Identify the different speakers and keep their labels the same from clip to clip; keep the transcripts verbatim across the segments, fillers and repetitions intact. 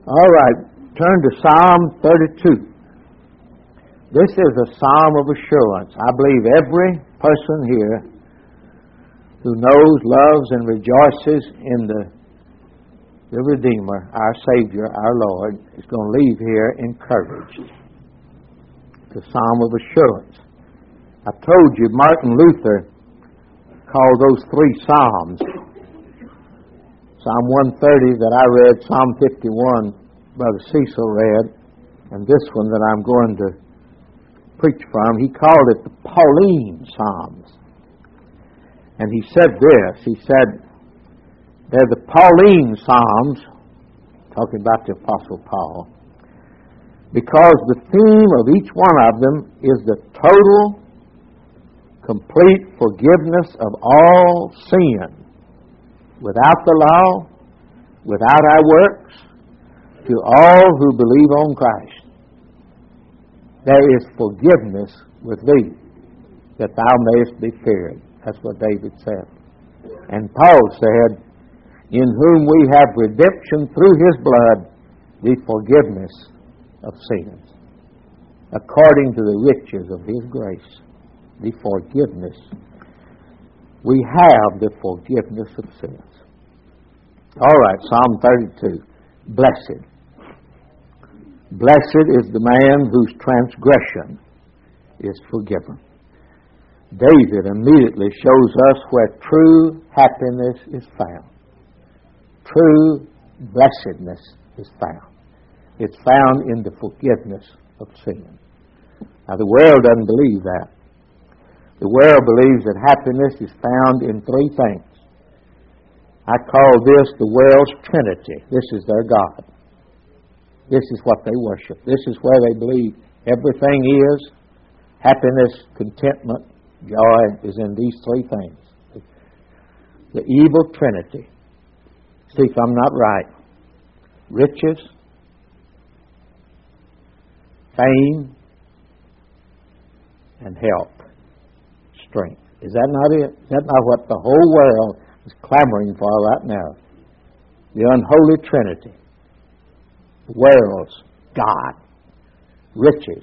Speaker 1: All right, turn to Psalm thirty-two. This is a psalm of assurance. I believe every person here who knows, loves, and rejoices in the, the Redeemer, our Savior, our Lord, is going to leave here encouraged. It's a psalm of assurance. I told you Martin Luther called those three psalms. Psalm one thirty that I read, Psalm fifty-one, Brother Cecil read, and this one that I'm going to preach from, he called it the Pauline Psalms. And he said this, he said, they're the Pauline Psalms, talking about the Apostle Paul, because the theme of each one of them is the total, complete forgiveness of all sin, without the law, without our works, to all who believe on Christ. There is forgiveness with thee, that thou mayest be feared. That's what David said. And Paul said, in whom we have redemption through His blood, the forgiveness of sins, according to the riches of His grace. The forgiveness. We have the forgiveness of sins. All right, Psalm thirty-two. Blessed. Blessed is the man whose transgression is forgiven. David immediately shows us where true happiness is found. True blessedness is found. It's found in the forgiveness of sin. Now, the world doesn't believe that. The world believes that happiness is found in three things. I call this the world's Trinity. This is their God. This is what they worship. This is where they believe everything is. Happiness, contentment, joy is in these three things. The evil Trinity. See if I'm not right. Riches, fame, and health, strength. Is that not it? Is that not what the whole world is clamoring for right now? The unholy Trinity. The world's God. Riches,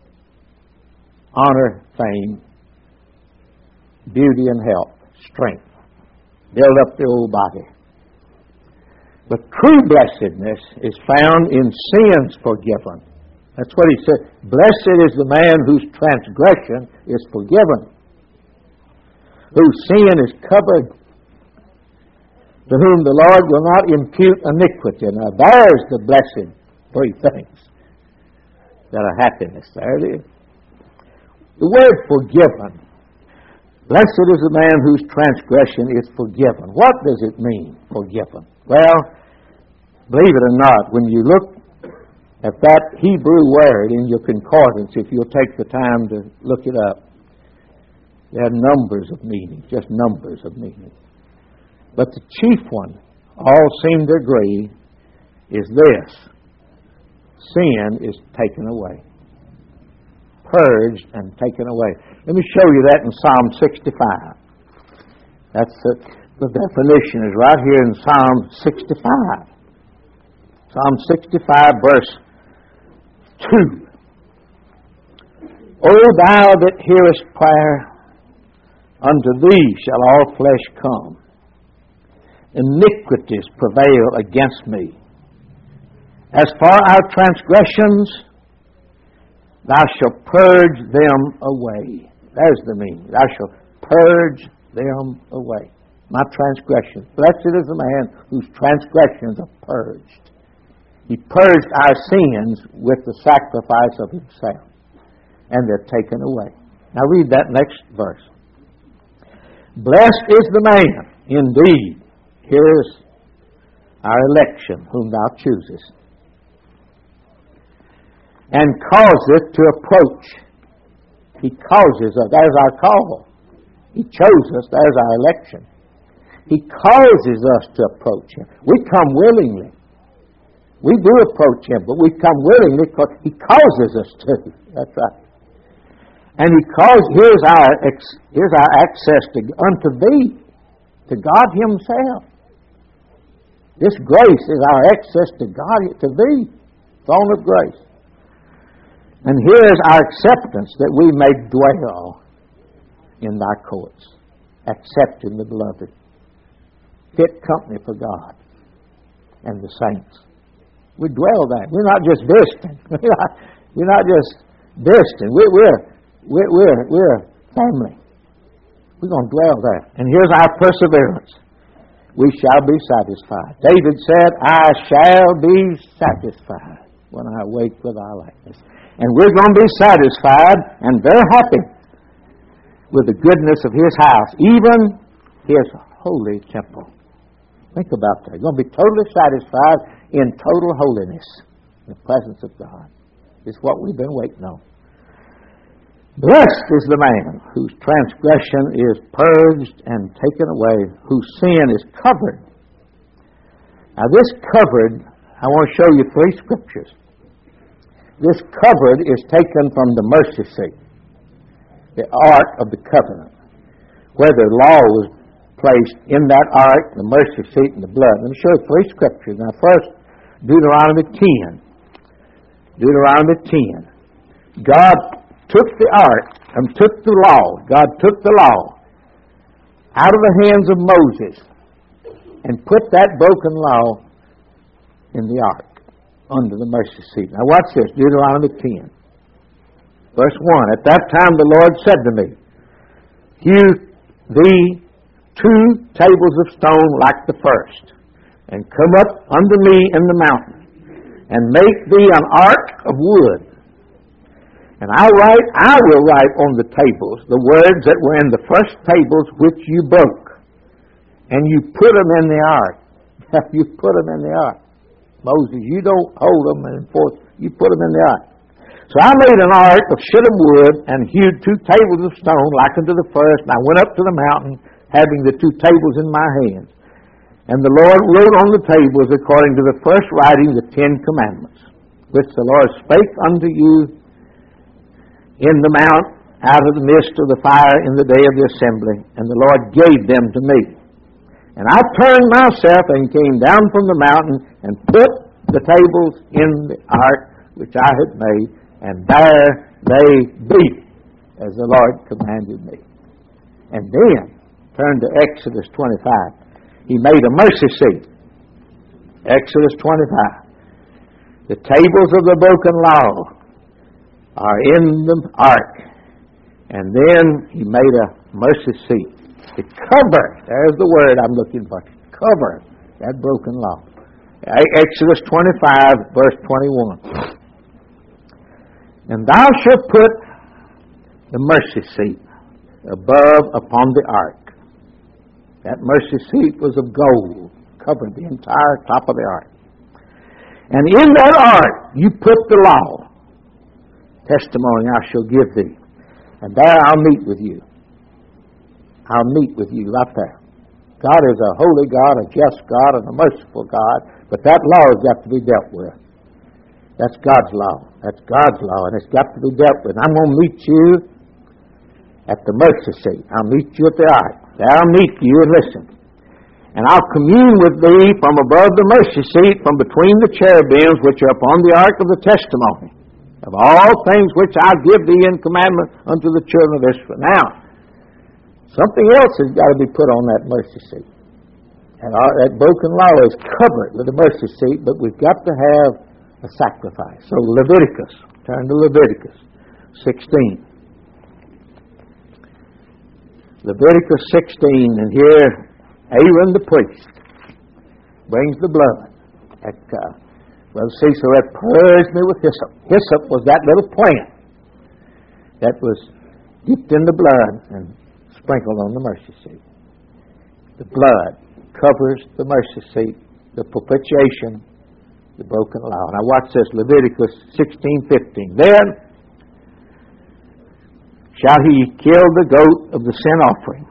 Speaker 1: honor, fame, beauty and health, strength. Build up the old body. But true blessedness is found in sins forgiven. That's what he said. Blessed is the man whose transgression is forgiven, whose sin is covered, to whom the Lord will not impute iniquity. Now there's the blessed three things that are happiness. There it is. The word forgiven. Blessed is the man whose transgression is forgiven. What does it mean, forgiven? Well, believe it or not, when you look at that Hebrew word in your concordance, if you'll take the time to look it up, there are numbers of meanings, just numbers of meanings. But the chief one, all seem to agree, is this. Sin is taken away. Purged and taken away. Let me show you that in Psalm sixty-five. That's the, the definition is right here in Psalm sixty-five. Psalm sixty-five, verse two. O thou that hearest prayer, unto thee shall all flesh come. Iniquities prevail against me. As for our transgressions, thou shalt purge them away. There's the meaning. Thou shalt purge them away. My transgressions. Blessed is the man whose transgressions are purged. He purged our sins with the sacrifice of Himself. And they're taken away. Now read that next verse. Blessed is the man, indeed. Here's our election, whom thou choosest. And causeth to approach. He causes us. There's our call. He chose us. There's our election. He causes us to approach Him. We come willingly. We do approach Him, but we come willingly because He causes us to. That's right. And He calls, here's our, here's our access to, unto Thee, to God Himself. This grace is our access to God, to Thee, throne of grace. And here is our acceptance, that we may dwell in Thy courts, accepting the beloved, fit company for God and the saints. We dwell there. We're not just visiting. We're not, we're not just visiting. We're, we're, we're, we're, we're family. We're going to dwell there. And here's our perseverance. We shall be satisfied. David said, I shall be satisfied when I awake with Thy likeness. And we're going to be satisfied and very happy with the goodness of His house, even His holy temple. Think about that. You're going to be totally satisfied in total holiness, in the presence of God. It's what we've been waiting on. Blessed is the man whose transgression is purged and taken away, whose sin is covered. Now this covered, I want to show you three scriptures. This covered is taken from the mercy seat, the ark of the covenant, where the law was placed in that ark, the mercy seat, and the blood. Let me show you three scriptures. Now first, Deuteronomy ten. Deuteronomy ten. God took the ark and took the law. God took the law out of the hands of Moses and put that broken law in the ark under the mercy seat. Now watch this, Deuteronomy ten. Verse one. At that time the Lord said to me, hew thee two tables of stone like the first, and come up unto me in the mountain, and make thee an ark of wood. And I write, I will write on the tables the words that were in the first tables which you broke, and you put them in the ark. You put them in the ark. Moses, you don't hold them and enforce. You put them in the ark. So I made an ark of shittim wood and hewed two tables of stone like unto the first, and I went up to the mountain, having the two tables in my hands. And the Lord wrote on the tables according to the first writing the Ten Commandments, which the Lord spake unto you in the mount out of the midst of the fire in the day of the assembly. And the Lord gave them to me. And I turned myself and came down from the mountain and put the tables in the ark which I had made, and there they be, as the Lord commanded me. And then, turn to Exodus twenty-five. He made a mercy seat. Exodus twenty-five. The tables of the broken law are in the ark. And then he made a mercy seat to cover, there's the word I'm looking for, cover that broken law. Exodus twenty-five, verse twenty-one. And thou shalt put the mercy seat above upon the ark. That mercy seat was of gold, covered the entire top of the ark. And in that ark you put the law, testimony I shall give thee. And there I'll meet with you. I'll meet with you right there. God is a holy God, a just God, and a merciful God, but that law has got to be dealt with. That's God's law. That's God's law, and it's got to be dealt with. I'm going to meet you at the mercy seat. I'll meet you at the ark. There I'll meet you and listen. And I'll commune with thee from above the mercy seat, from between the cherubims which are upon the ark of the testimony, of all things which I give thee in commandment unto the children of Israel. Now, something else has got to be put on that mercy seat. And our, that broken law is covered with the mercy seat, but we've got to have a sacrifice. So Leviticus, turn to Leviticus sixteen. Leviticus sixteen, and here Aaron the priest brings the blood. That, uh, Brother Cecil had purged me with hyssop. Hyssop was that little plant that was dipped in the blood and sprinkled on the mercy seat. The blood covers the mercy seat, the propitiation, the broken law. Now watch this, Leviticus sixteen fifteen. Then shall he kill the goat of the sin offering,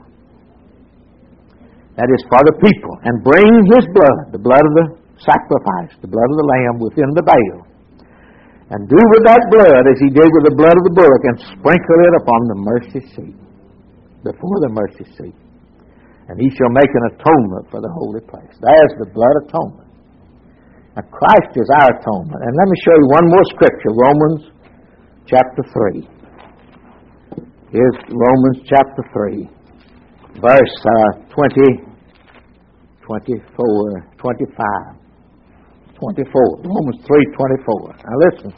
Speaker 1: that is for the people, and bring his blood, the blood of the sacrifice, the blood of the lamb, within the veil, and do with that blood as he did with the blood of the bullock, and sprinkle it upon the mercy seat, before the mercy seat. and He shall make an atonement for the holy place. There's the blood atonement. Now, Christ is our atonement. And let me show you one more scripture, Romans chapter three. Here's Romans chapter three, verse uh, twenty, twenty-four, twenty-five, twenty-four. Romans three, twenty-four. Now listen.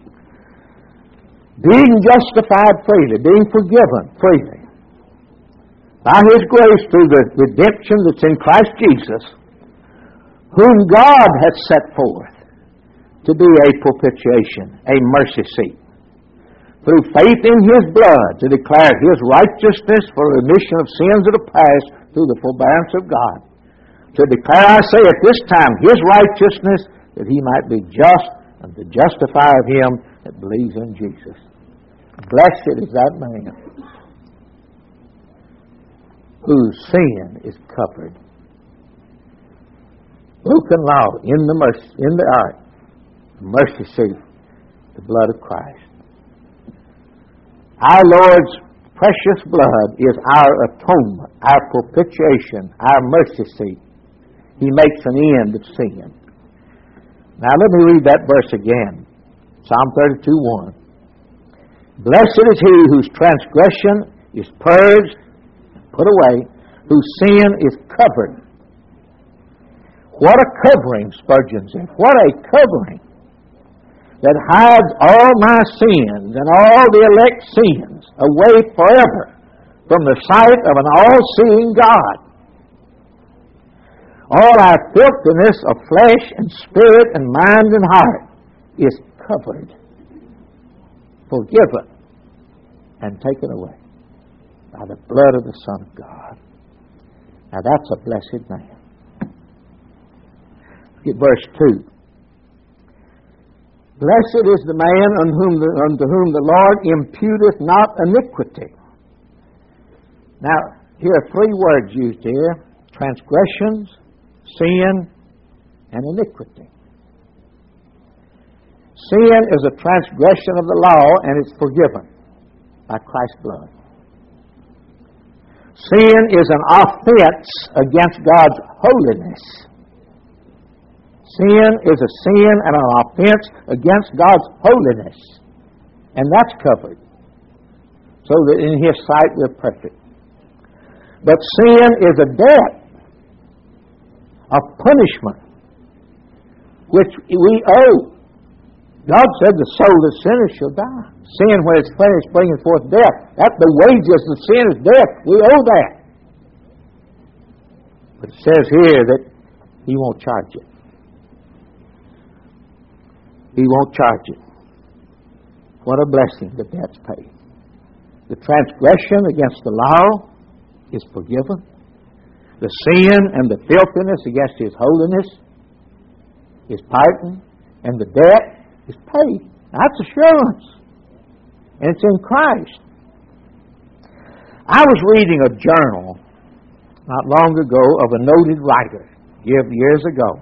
Speaker 1: Being justified freely, being forgiven freely, by His grace through the redemption that's in Christ Jesus, whom God hath set forth to be a propitiation, a mercy seat, through faith in His blood, to declare His righteousness for remission of sins that are past through the forbearance of God. To declare, I say, at this time, His righteousness, that He might be just and to justify of him that believes in Jesus. Blessed is that man whose sin is covered. Broken law in the mercy, in the ark, the mercy seat, the blood of Christ. Our Lord's precious blood is our atonement, our propitiation, our mercy seat. He makes an end of sin. Now let me read that verse again. Psalm thirty-two, one. Blessed is he whose transgression is purged, put away, whose sin is covered. What a covering, Spurgeon said. What a covering that hides all my sins and all the elect's sins away forever from the sight of an all-seeing God. All our filthiness of flesh and spirit and mind and heart is covered, forgiven, and taken away by the blood of the Son of God. Now that's a blessed man. Look at verse two. Blessed is the man unto whom the, unto whom the Lord imputeth not iniquity. Now, here are three words used here. Transgressions, sin, and iniquity. Sin is a transgression of the law, and it's forgiven by Christ's blood. Sin is an offense against God's holiness. Sin is a sin and an offense against God's holiness. And that's covered. So that in His sight we're perfect. But sin is a debt of punishment which we owe. God said the soul of sinners shall die. Sin, when it's finished, bringing forth death. That the wages of sin is death. We owe that. But it says here that He won't charge it. He won't charge it. What a blessing that that's paid. The transgression against the law is forgiven. The sin and the filthiness against His holiness is pardoned. And the debt is paid. That's assurance. And it's in Christ. I was reading a journal not long ago of a noted writer, years ago.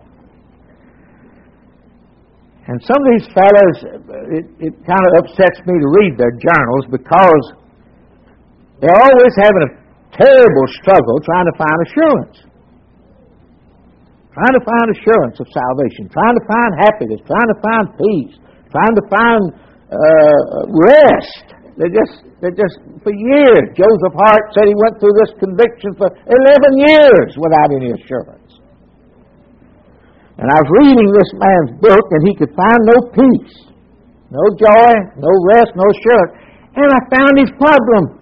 Speaker 1: And some of these fellows, it, it kind of upsets me to read their journals because they're always having a terrible struggle trying to find assurance. Trying to find assurance of salvation. Trying to find happiness. Trying to find peace. Trying to find uh, rest. They just, they just, for years, Joseph Hart said he went through this conviction for eleven years without any assurance. And I was reading this man's book, and he could find no peace, no joy, no rest, no assurance. And I found his problem.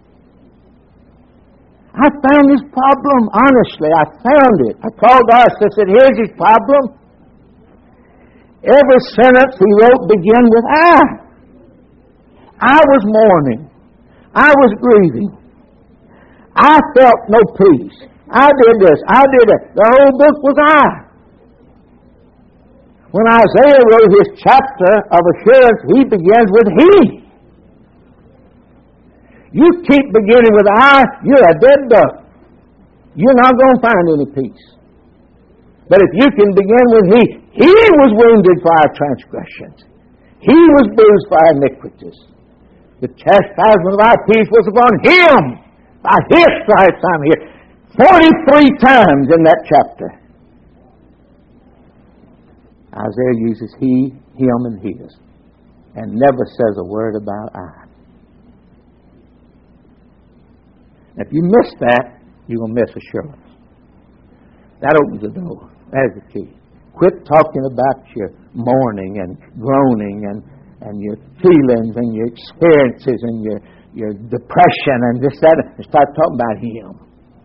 Speaker 1: I found his problem, honestly. I found it. I called us. I said, here's his problem. Every sentence he wrote began with I. I was mourning. I was grieving. I felt no peace. I did this. I did that. The whole book was I. When Isaiah wrote his chapter of assurance, he begins with He. You keep beginning with I, you're a dead duck. You're not going to find any peace. But if you can begin with He, He was wounded for our transgressions. He was bruised for our iniquities. The chastisement of our peace was upon Him. By His stripes I'm here. forty-three times in that chapter, Isaiah uses he, him, and his, and never says a word about I. If you miss that, you're going to miss assurance. That opens the door. That's the key. Quit talking about your mourning and groaning and, and your feelings and your experiences and your, your depression and this, that, and start talking about Him.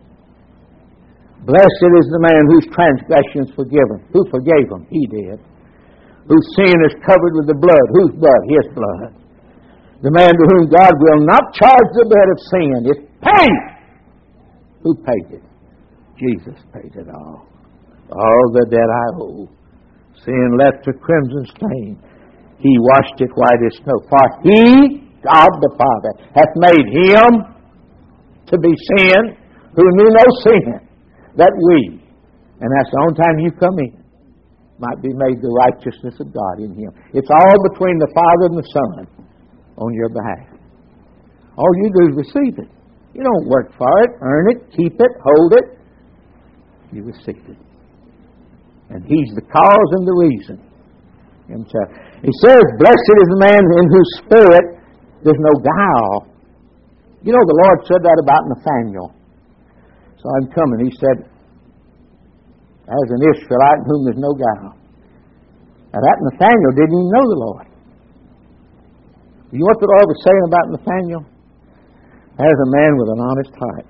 Speaker 1: Blessed is the man whose transgression is forgiven. Who forgave him? He did. Whose sin is covered with the blood. Whose blood? His blood. The man to whom God will not charge the debt of sin. It's paid. Who paid it? Jesus paid it all. All the debt I owe. Sin left a crimson stain. He washed it white as snow. For He, God the Father, hath made Him to be sin who knew no sin, that we, and that's the only time you come in, might be made the righteousness of God in Him. It's all between the Father and the Son on your behalf. All you do is receive it. You don't work for it, earn it, keep it, hold it. You receive it. And He's the cause and the reason Himself. He says, blessed is the man in whose spirit there's no guile. You know, the Lord said that about Nathaniel. So I'm coming. He said, as an Israelite in whom there's no guile. Now that Nathaniel didn't even know the Lord. You know what the Lord was saying about Nathaniel? As a man with an honest heart.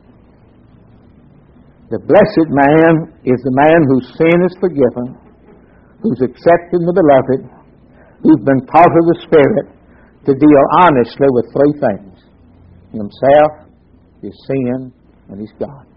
Speaker 1: The blessed man is the man whose sin is forgiven, who's accepted the beloved, who's been taught of the Spirit to deal honestly with three things: himself, his sin, and his God.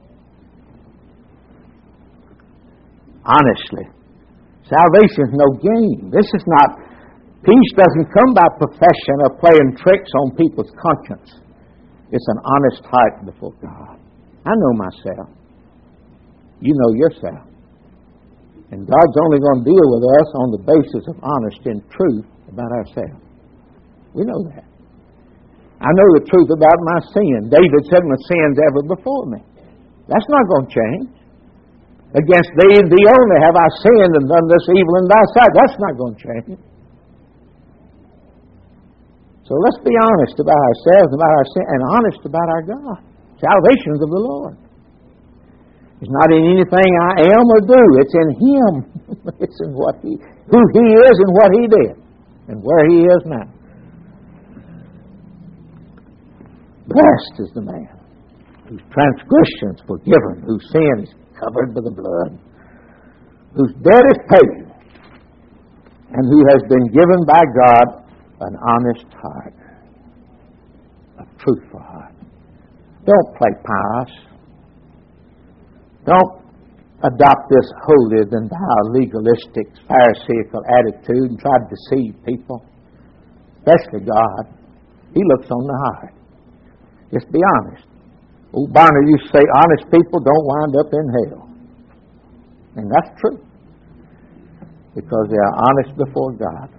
Speaker 1: Honestly. Salvation is no game. This is not, peace doesn't come by profession or playing tricks on people's conscience. It's an honest heart before God. I know myself. You know yourself. And God's only going to deal with us on the basis of honesty and truth about ourselves. We know that. I know the truth about my sin. David said, my sin's ever before me. That's not going to change. Against thee and thee only have I sinned and done this evil in thy sight. That's not going to change. So let's be honest about ourselves, about our sin, and honest about our God. Salvation is of the Lord. It's not in anything I am or do. It's in Him. It's in what He, who He is and what He did, and where He is now. Blessed is the man whose transgression is forgiven, whose sin is covered by the blood, whose debt is paid, and who has been given by God an honest heart, a truthful heart. Don't play pious. Don't adopt this holier than thou legalistic, pharisaical attitude and try to deceive people, especially God. He looks on the heart. Just be honest. Old Barnard used to say, honest people don't wind up in hell. And that's true. Because they are honest before God.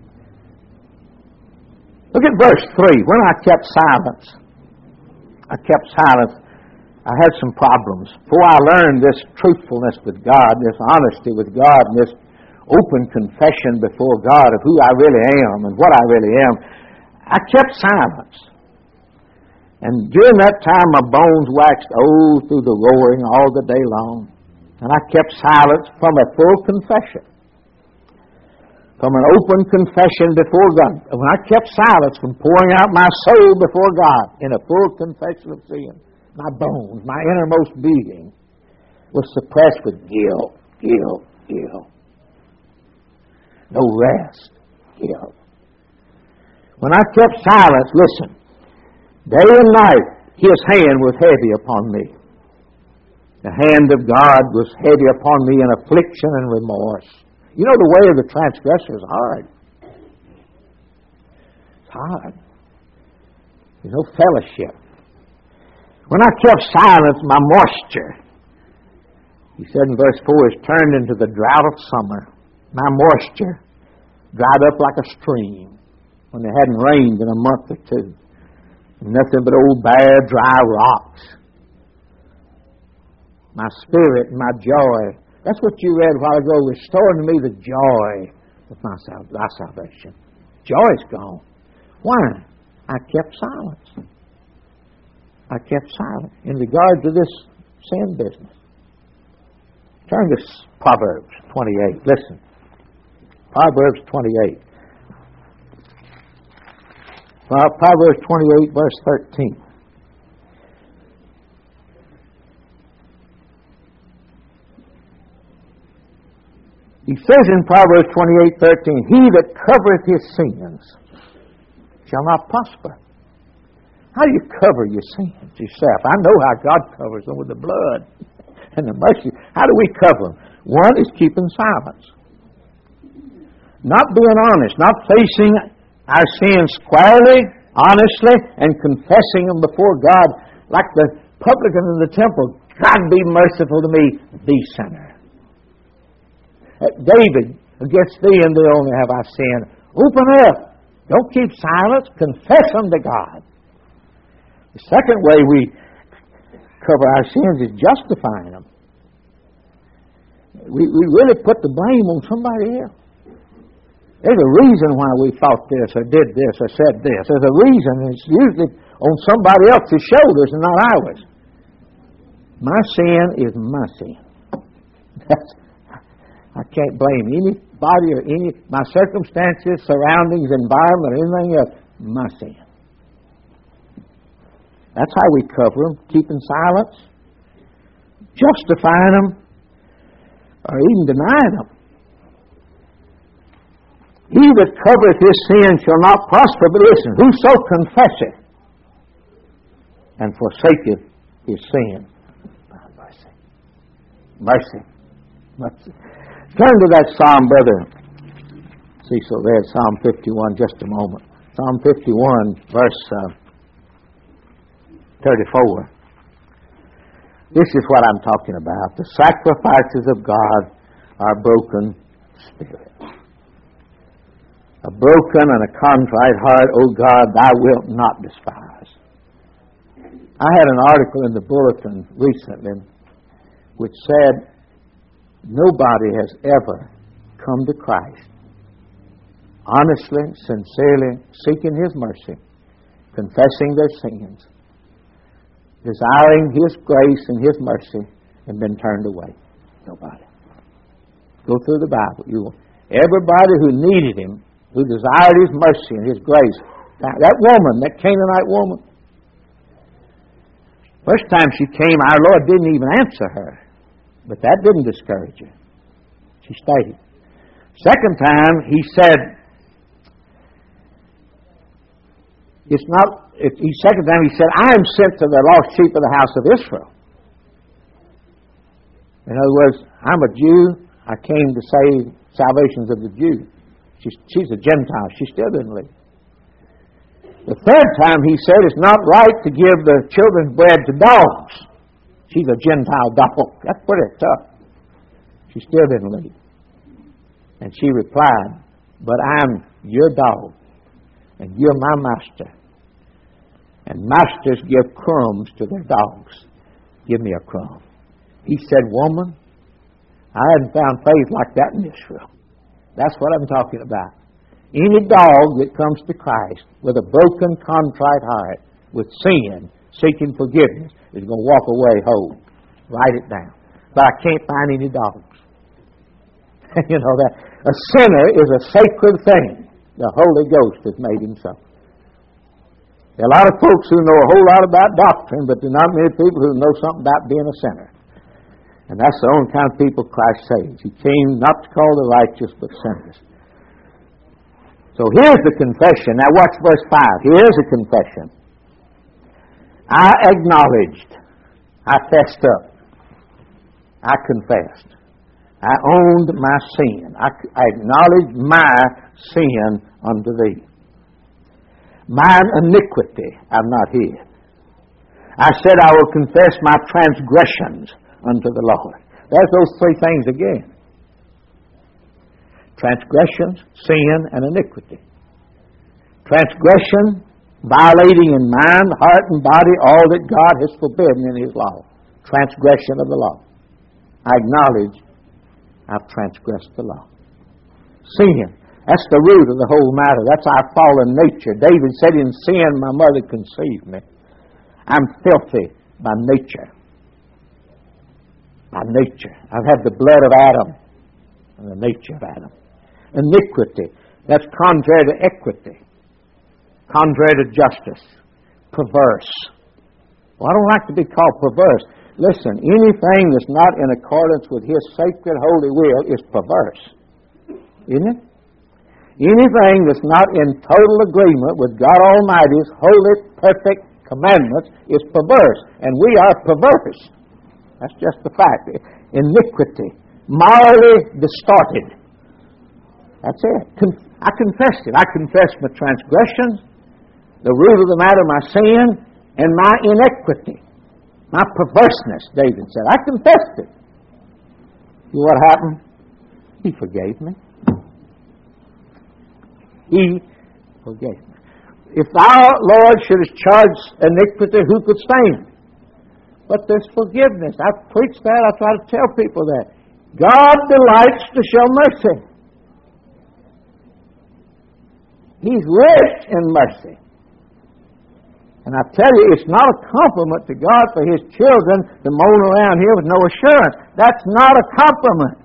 Speaker 1: Look at verse three. When I kept silence, I kept silence, I had some problems. Before I learned this truthfulness with God, this honesty with God, and this open confession before God of who I really am and what I really am, I kept silence. And during that time, my bones waxed old through the roaring all the day long. And I kept silence from a full confession. From an open confession before God. And when I kept silence from pouring out my soul before God in a full confession of sin, my bones, my innermost being was suppressed with guilt, guilt, guilt. No rest, guilt. When I kept silence, listen, day and night, His hand was heavy upon me. The hand of God was heavy upon me in affliction and remorse. You know, the way of the transgressor is hard. It's hard. There's no fellowship. When I kept silence, my moisture, he said in verse four, is turned into the drought of summer. My moisture dried up like a stream when it hadn't rained in a month or two. Nothing but old bare, dry rocks. my spirit and my joy. That's what you read a while ago. Restore to me the joy of my sal- thy salvation. Joy's gone. Why? I kept silence. I kept silent in regard to this sin business. Turn to Proverbs twenty-eight. Listen. Proverbs twenty-eight. Proverbs twenty-eight, verse thirteen. He says in Proverbs twenty-eight, thirteen, he that covereth his sins shall not prosper. How do you cover your sins yourself? I know how God covers them with the blood and the mercy. How do we cover them? One is keeping silence. Not being honest, not facing our sins squarely, honestly, and confessing them before God like the publican in the temple. God be merciful to me, the sinner. David, against thee and thee only have I sinned. Open up. Don't keep silence. Confess them to God. The second way we cover our sins is justifying them. We, we really put the blame on somebody else. There's a reason why we thought this or did this or said this. There's a reason. It's usually on somebody else's shoulders and not ours. My sin is my sin. That's I can't blame anybody or any my circumstances, surroundings, environment, or anything else. My sin. That's how we cover them, keeping silence, justifying them, or even denying them. He that covereth his sin shall not prosper. But listen, whoso confesseth and forsaketh his sin. Mercy. Mercy. Mercy. Turn to that Psalm, Brother Cecil, there, Psalm fifty-one, just a moment. Psalm fifty-one, verse uh, thirty-four. This is what I'm talking about. The sacrifices of God are broken spirit. A broken and a contrite heart, O God, thou wilt not despise. I had an article in the Bulletin recently which said, nobody has ever come to Christ honestly, sincerely, seeking His mercy, confessing their sins, desiring His grace and His mercy, and been turned away. Nobody. Go through the Bible. You will. Everybody who needed Him, who desired His mercy and His grace, that, that woman, that Canaanite woman, first time she came, our Lord didn't even answer her. But that didn't discourage her. She stayed. Second time, He said, it's not, it, he, second time He said, I am sent to the lost sheep of the house of Israel. In other words, I'm a Jew. I came to save salvations of the Jews. She's, she's a Gentile. She still didn't leave. The third time He said, it's not right to give the children's bread to dogs. She's a Gentile dog. That's pretty tough. She still didn't leave. And she replied, but I'm your dog, and you're my master. And masters give crumbs to their dogs. Give me a crumb. He said, woman, I hadn't found faith like that in Israel. That's what I'm talking about. Any dog that comes to Christ with a broken, contrite heart, with sin, seeking forgiveness, is going to walk away whole. Write it down. But I can't find any dogs. You know that a sinner is a sacred thing. The Holy Ghost has made him so. There are a lot of folks who know a whole lot about doctrine, but there are not many people who know something about being a sinner. And that's the only kind of people Christ saves. He came not to call the righteous, but sinners. So here's the confession. Now watch verse five. Here's a confession. I acknowledged. I fessed up. I confessed. I owned my sin. I, I acknowledged my sin unto thee. Mine iniquity I've not hid. I said I will confess my transgressions unto the Lord. There's those three things again. Transgressions, sin, and iniquity. Transgression, violating in mind, heart, and body all that God has forbidden in His law. Transgression of the law. I acknowledge I've transgressed the law. Sin. That's the root of the whole matter. That's our fallen nature. David said, in sin my mother conceived me. I'm filthy by nature. By nature. I've had the blood of Adam and the nature of Adam. Iniquity. That's contrary to equity. Contrary to justice. Perverse. Well, I don't like to be called perverse. Listen, anything that's not in accordance with His sacred holy will is perverse. Isn't it? Anything that's not in total agreement with God Almighty's holy, perfect commandments is perverse. And we are perverse. That's just the fact. Iniquity. Morally distorted. That's it. I confessed it. I confessed my transgressions, the root of the matter, my sin, and my inequity. My perverseness, David said. I confessed it. You know what happened? He forgave me. He forgave me. If thou, Lord, shouldest charge iniquity, who could stand? But there's forgiveness. I've preached that. I try to tell people that. God delights to show mercy. He's rich in mercy. And I tell you, it's not a compliment to God for His children to moan around here with no assurance. That's not a compliment.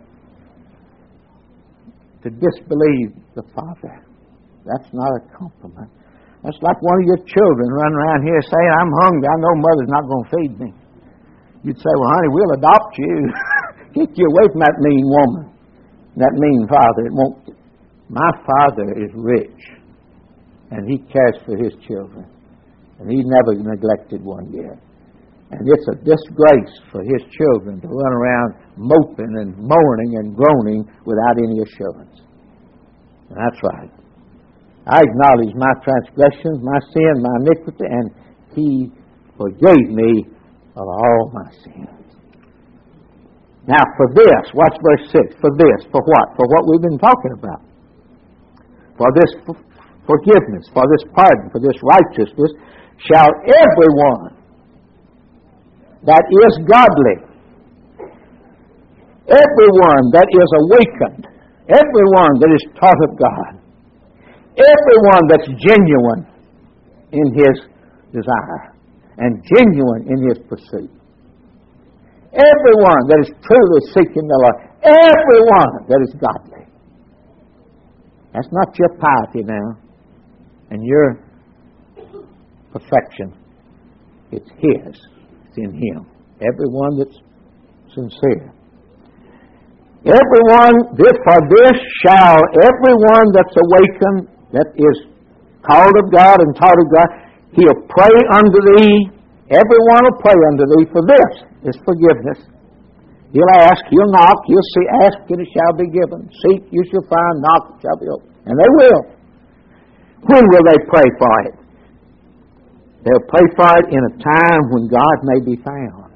Speaker 1: To disbelieve the Father. That's not a compliment. That's like one of your children running around here saying, I'm hungry, I know Mother's not going to feed me. You'd say, well, honey, we'll adopt you. Get you away from that mean woman, that mean father. It won't. My Father is rich, and He cares for His children, and He never neglected one yet. And it's a disgrace for His children to run around moping and mourning and groaning without any assurance. And that's right. I acknowledge my transgressions, my sin, my iniquity, and He forgave me of all my sins. Now for this, watch verse six, for this, for what? For what we've been talking about. For this forgiveness, for this pardon, for this righteousness, shall everyone that is godly, everyone that is awakened, everyone that is taught of God, everyone that's genuine in his desire and genuine in his pursuit, everyone that is truly seeking the Lord, everyone that is godly. That's not your piety now and your perfection. It's His. It's in Him. Everyone that's sincere. Everyone, this, for this shall everyone that's awakened, that is called of God and taught of God, he'll pray unto thee. Everyone will pray unto thee for this, this forgiveness. He'll ask, he'll knock, he'll see, ask and it shall be given. Seek, you shall find, knock, it shall be opened. And they will. When will they pray for it? They'll pray for it in a time when God may be found.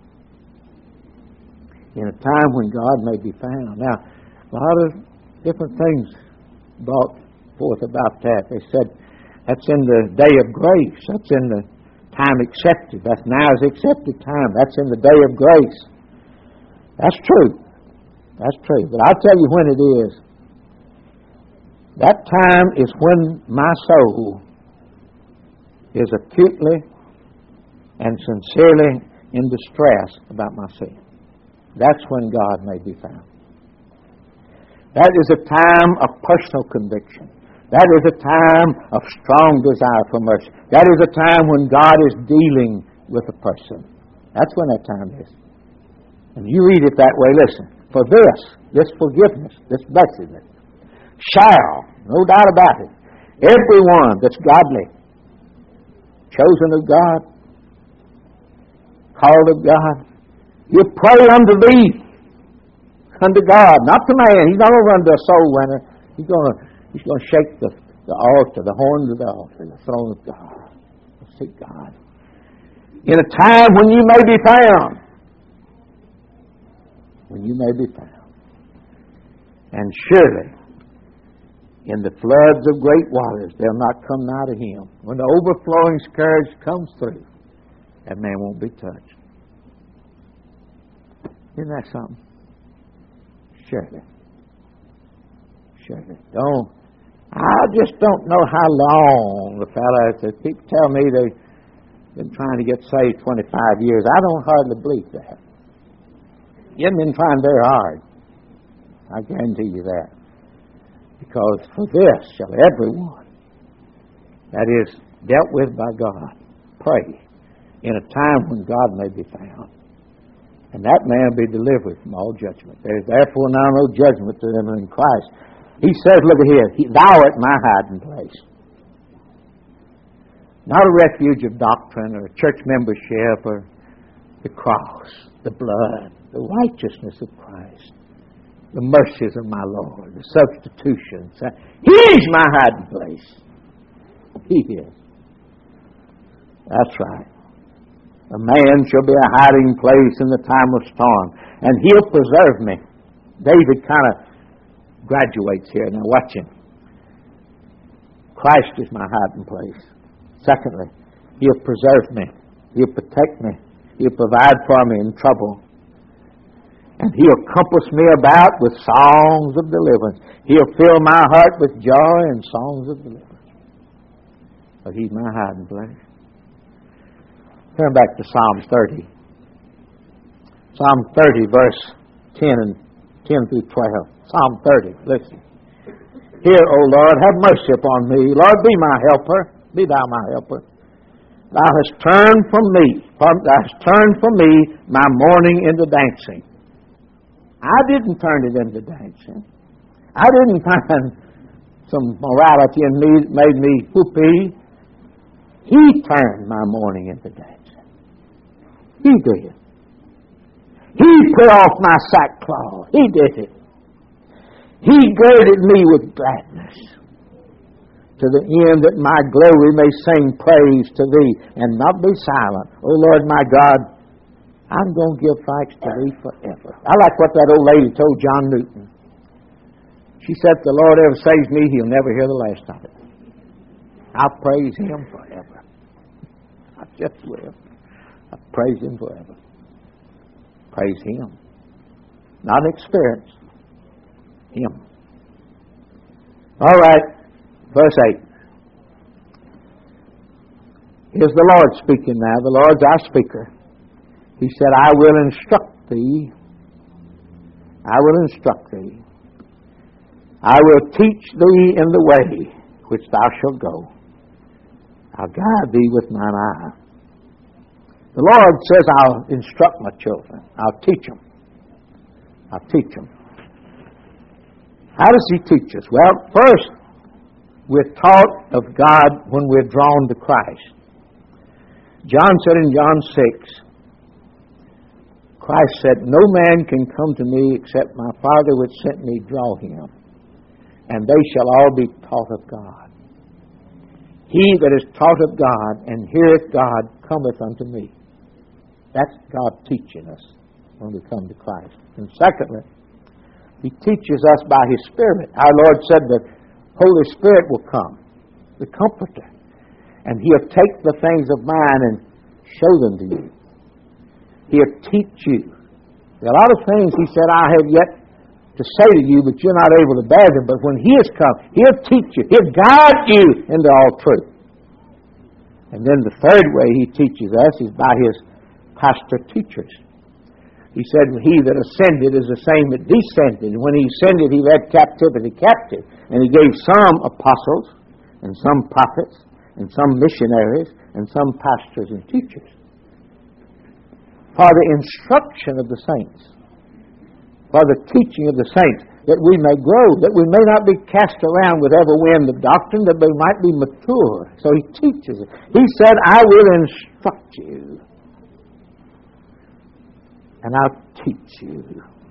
Speaker 1: In a time when God may be found. Now, a lot of different things brought forth about that. They said, that's in the day of grace. That's in the time accepted. That's now is accepted time. That's in the day of grace. That's true. That's true. But I'll tell you when it is. That time is when my soul is acutely and sincerely in distress about my sin. That's when God may be found. That is a time of personal conviction. That is a time of strong desire for mercy. That is a time when God is dealing with a person. That's when that time is. And you read it that way, listen. For this, this forgiveness, this blessedness, shall, no doubt about it, everyone that's godly, chosen of God, called of God, you pray unto thee, unto God, not to man. He's not going to run to a soul winner. He's going to, he's going to shake the, the altar, the horns of the altar, the throne of God. Seek God. In a time when you may be found. When you may be found. And surely, in the floods of great waters, they'll not come nigh to him. When the overflowing scourge comes through, that man won't be touched. Isn't that something? Surely. Surely. Don't. I just don't know how long the fellow, if people tell me they've been trying to get saved twenty-five years, I don't hardly believe that. You haven't been trying very hard. I guarantee you that. Because for this shall everyone that is dealt with by God pray in a time when God may be found. And that man will be delivered from all judgment. There is therefore now no judgment to them in Christ. He says, look at here, he, thou art my hiding place. Not a refuge of doctrine or church membership or the cross, the blood, the righteousness of Christ, the mercies of my Lord, the substitution. He's my hiding place. He is. That's right. A man shall be a hiding place in the time of storm, and he'll preserve me. David kind of graduates here. Now watch him. Christ is my hiding place. Secondly, he'll preserve me. He'll protect me. He'll provide for me in trouble. And he'll compass me about with songs of deliverance. He'll fill my heart with joy and songs of deliverance. But he's my hiding place. Turn back to Psalm thirty. Psalm thirty, verse ten and ten through twelve. Psalm thirty. Listen. Hear, O Lord, have mercy upon me. Lord, be my helper. Be thou my helper. Thou hast turned from me. Thou hast turned from me my mourning into dancing. I didn't turn it into dancing. I didn't find some morality in me that made me whoopee. He turned my mourning into dancing. He did. He put off my sackcloth. He did it. He girded me with gladness, to the end that my glory may sing praise to Thee and not be silent. O Lord my God, I'm going to give thanks to Thee forever. I like what that old lady told John Newton. She said, if the Lord ever saves me, He'll never hear the last of it. I'll praise Him forever. I just will. I praise Him forever. Praise Him. Not experience. Him. All right. Verse eight. Here's the Lord speaking now. The Lord's our speaker. He said, I will instruct thee. I will instruct thee. I will teach thee in the way which thou shalt go. I'll guide thee with mine eye. The Lord says, I'll instruct my children. I'll teach them. I'll teach them. How does He teach us? Well, first, we're taught of God when we're drawn to Christ. John said in John six, Christ said, no man can come to me except my Father which sent me draw him, and they shall all be taught of God. He that is taught of God and heareth God cometh unto me. That's God teaching us when we come to Christ. And secondly, He teaches us by His Spirit. Our Lord said the Holy Spirit will come, the Comforter, and He'll take the things of mine and show them to you. He'll teach you. There are a lot of things He said I have yet to say to you, but you're not able to bear them. But when He has come, He'll teach you. He'll guide you into all truth. And then the third way He teaches us is by His pastor teachers. He said, he that ascended is the same that descended. And when He ascended, He led captivity captive. And He gave some apostles, and some prophets, and some missionaries, and some pastors and teachers, for the instruction of the saints, for the teaching of the saints, that we may grow, that we may not be cast around with every wind of doctrine, that we might be mature. So He teaches it. He said, I will instruct you, and I'll teach you.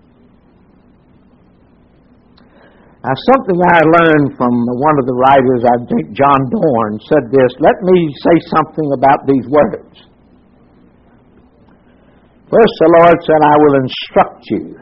Speaker 1: Now, something I learned from one of the writers, I think John Dorn, said this. Let me say something about these words. First, the Lord said, I will instruct you.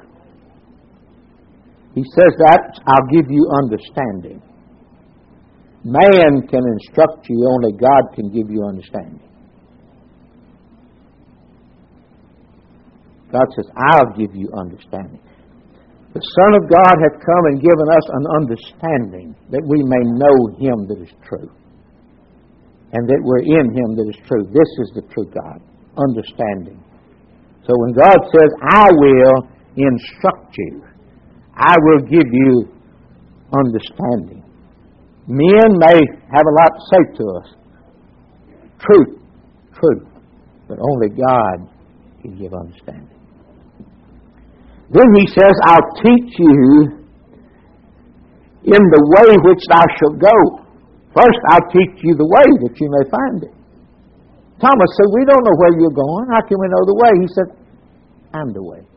Speaker 1: He says that, I'll give you understanding. Man can instruct you, only God can give you understanding. God says, I'll give you understanding. The Son of God hath come and given us an understanding that we may know Him that is true. And that we're in Him that is true. This is the true God. Understanding. So when God says, I will instruct you, I will give you understanding. Men may have a lot to say to us. Truth, truth. But only God can give understanding. Then He says, I'll teach you in the way which thou shalt go. First, I'll teach you the way that you may find it. Thomas said, we don't know where you're going. How can we know the way? He said, I'm the way.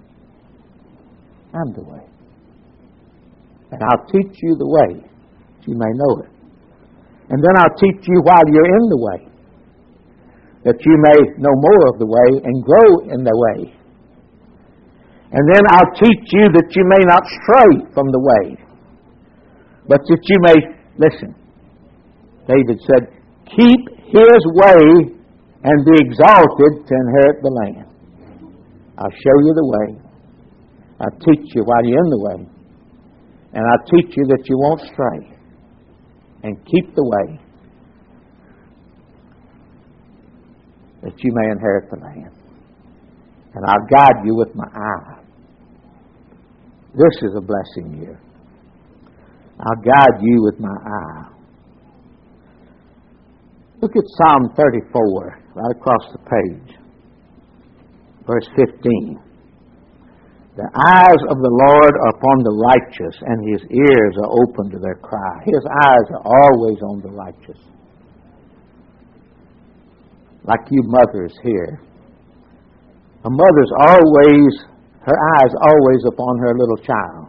Speaker 1: I'm the way. And I'll teach you the way that you may know it. And then I'll teach you while you're in the way, that you may know more of the way and grow in the way. And then I'll teach you that you may not stray from the way, but that you may, listen, David said, keep His way and be exalted to inherit the land. I'll show you the way. I'll teach you while you're in the way. And I'll teach you that you won't stray. And keep the way that you may inherit the land. And I'll guide you with my eye. This is a blessing here. I'll guide you with my eye. Look at Psalm thirty-four, right across the page. Verse fifteen. The eyes of the Lord are upon the righteous, and His ears are open to their cry. His eyes are always on the righteous. Like you mothers here. A mother's always, her eyes always upon her little child.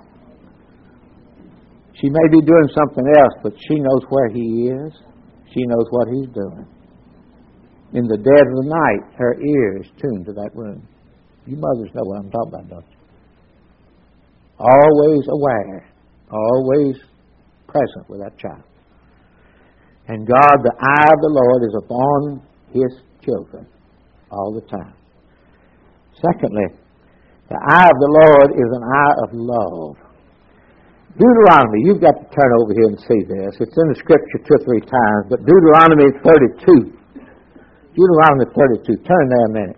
Speaker 1: She may be doing something else, but she knows where he is. She knows what he's doing. In the dead of the night, her ear is tuned to that room. You mothers know what I'm talking about, don't you? Always aware, always present with that child. And God, the eye of the Lord is upon His children all the time. Secondly, the eye of the Lord is an eye of love. Deuteronomy, you've got to turn over here and see this. It's in the Scripture two or three times, but Deuteronomy thirty-two. Deuteronomy thirty-two. Turn there a minute.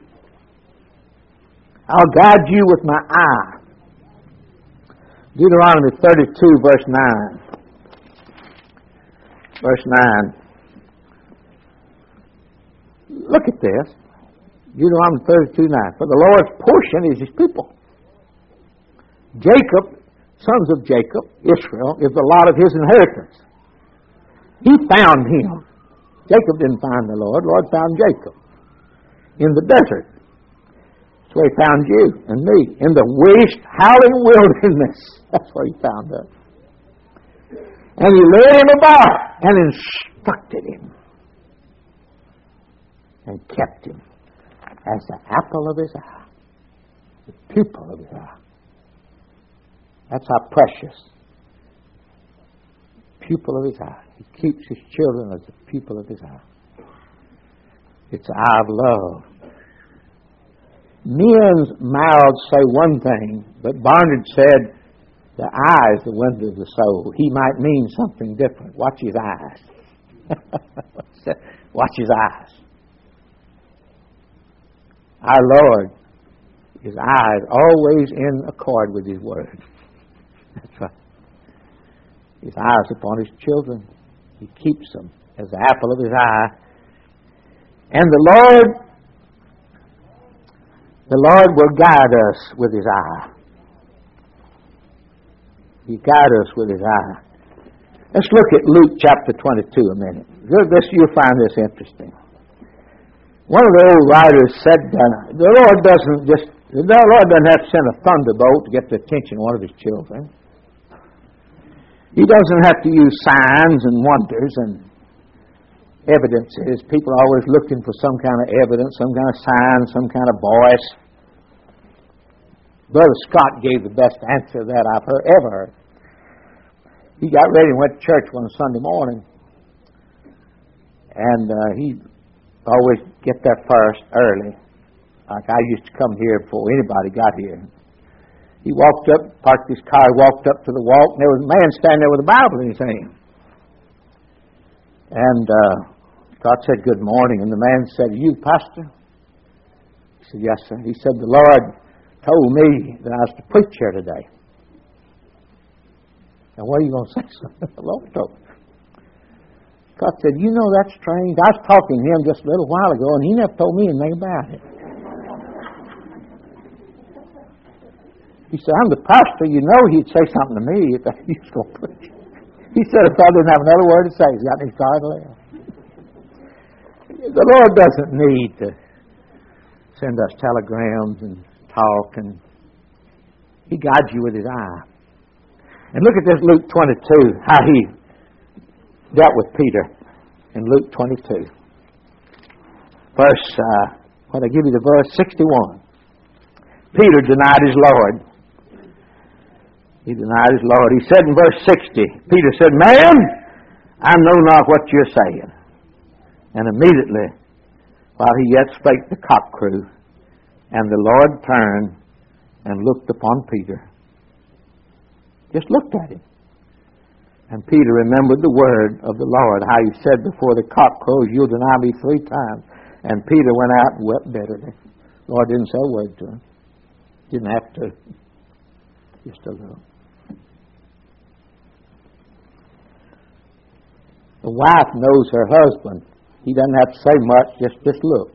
Speaker 1: I'll guide you with my eye. Deuteronomy thirty-two, verse nine. Verse nine. Look at this. Deuteronomy thirty-two, nine. For the Lord's portion is His people. Jacob, sons of Jacob, Israel, is the lot of His inheritance. He found him. Jacob didn't find the Lord. The Lord found Jacob in the desert. That's where He found you and me. In the waste, howling wilderness. That's where He found us. And He led him about and instructed him and kept him as the apple of His eye, the pupil of His eye. That's how precious. Pupil of His eye. He keeps His children as the pupil of His eye. It's the eye of love. Men's mouths say one thing, but Barnard said the eye is the window of the soul. He might mean something different. Watch his eyes. Watch his eyes. Our Lord, His eyes always in accord with His word. That's right. His eyes upon His children. He keeps them as the apple of His eye. And the Lord, the Lord will guide us with His eye. He guides us with His eye. Let's look at Luke chapter twenty-two a minute. This, you'll find this interesting. One of the old writers said, uh, the Lord doesn't just, the Lord doesn't have to send a thunderbolt to get the attention of one of His children. He doesn't have to use signs and wonders and evidences. People are always looking for some kind of evidence, some kind of sign, some kind of voice. Brother Scott gave the best answer that I've heard, ever heard. He got ready and went to church one Sunday morning. And uh, he always get there first, early. like I used to come here before anybody got here. He walked up, parked his car, walked up to the walk, and there was a man standing there with a Bible in his hand. And uh, God said, "Good morning." And the man said, "Are you the pastor?" He said, "Yes, sir." He said, "The Lord told me that I was to preach here today." Now, what are you going to say? The Lord told me. God said, "You know, that's strange. I was talking to him just a little while ago, and he never told me anything about it." He said, "I'm the pastor. You know he'd say something to me if he was going to preach." He said, "If I didn't have another word to say, he's got any car to live." The Lord doesn't need to send us telegrams and talk, and He guides you with His eye. And look at this Luke twenty-two, how He dealt with Peter in Luke twenty-two. Verse, uh, when I give you the verse, sixty-one. Peter denied his Lord. He denied his Lord. He said in verse sixty, Peter said, "Man, I know not what you're saying." And immediately, while he yet spake, the cock crew, and the Lord turned and looked upon Peter. Just looked at him. And Peter remembered the word of the Lord, how He said, "Before the cock crows, you'll deny me three times." And Peter went out and wept bitterly. The Lord didn't say a word to him. Didn't have to. Just a little. The wife knows her husband. He doesn't have to say much, just, just look.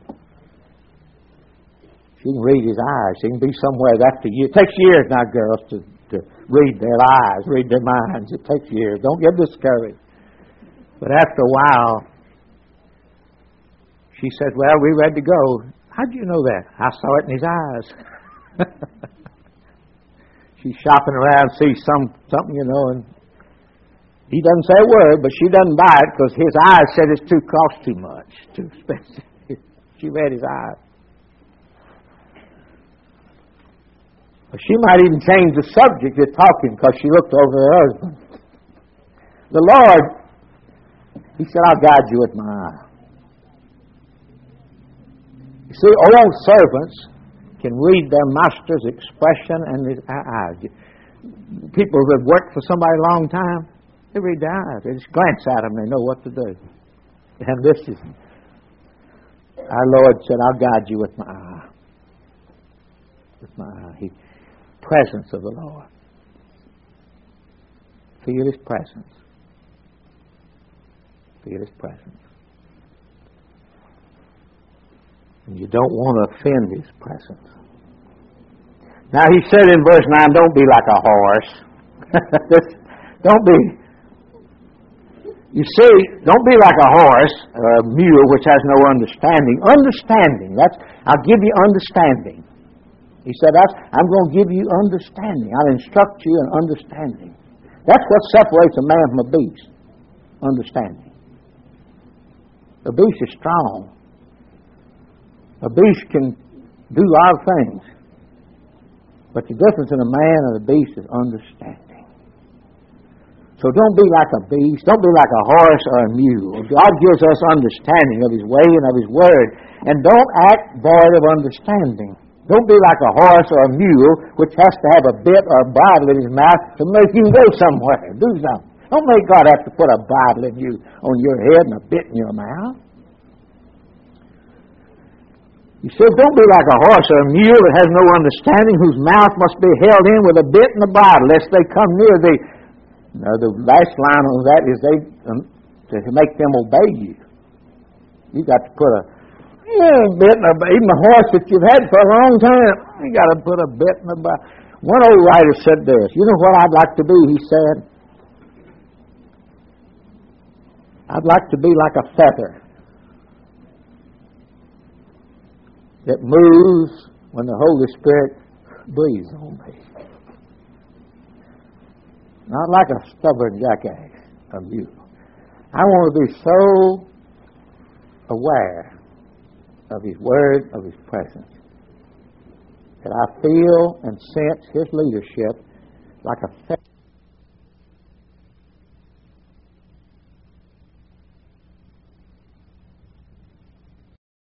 Speaker 1: She can read his eyes. She can be somewhere after years. It takes years now, girls, to, to read their eyes, read their minds. It takes years. Don't get discouraged. But after a while, she said, "Well, we're ready to go." "How'd you know that?" "I saw it in his eyes." She's shopping around, sees some something, you know, and he doesn't say a word, but she doesn't buy it because his eyes said it's too cost too much, too expensive. She read his eyes. Well, she might even change the subject of talking because she looked over her husband. The Lord, He said, "I'll guide you with my eye." You see, old servants can read their master's expression and his eyes. People who have worked for somebody a long time, they read their eyes. They just glance at them. They know what to do. And this is, our Lord said, "I'll guide you with my eye." With my eye. He, presence of the Lord. Feel His presence. Feel His presence. And you don't want to offend His presence. Now He said in verse nine, "Don't be like a horse." Don't be, you see, don't be like a horse or a mule which has no understanding. Understanding, that's, I'll give you understanding. He said, that's, I'm going to give you understanding. I'll instruct you in understanding. That's what separates a man from a beast. Understanding. A beast is strong. A beast can do a lot of things. But the difference in a man and a beast is understanding. So don't be like a beast. Don't be like a horse or a mule. God gives us understanding of His way and of His word. And don't act void of understanding. Don't be like a horse or a mule which has to have a bit or a bridle in his mouth to make you go somewhere. Do something. Don't make God have to put a bridle in you on your head and a bit in your mouth. He said, don't be like a horse or a mule that has no understanding, whose mouth must be held in with a bit and a bridle, lest they come near thee. Now, the last line on that is they um, to make them obey you. You got to put a yeah, bit and a even a horse that you've had for a long time. You got to put a bit and a bridle. One old writer said this. You know what I'd like to be? He said, I'd like to be like a feather that moves when the Holy Spirit breathes on me. Not like a stubborn jackass of you. I want to be so aware of His Word, of His presence, that I feel and sense His leadership like a feather.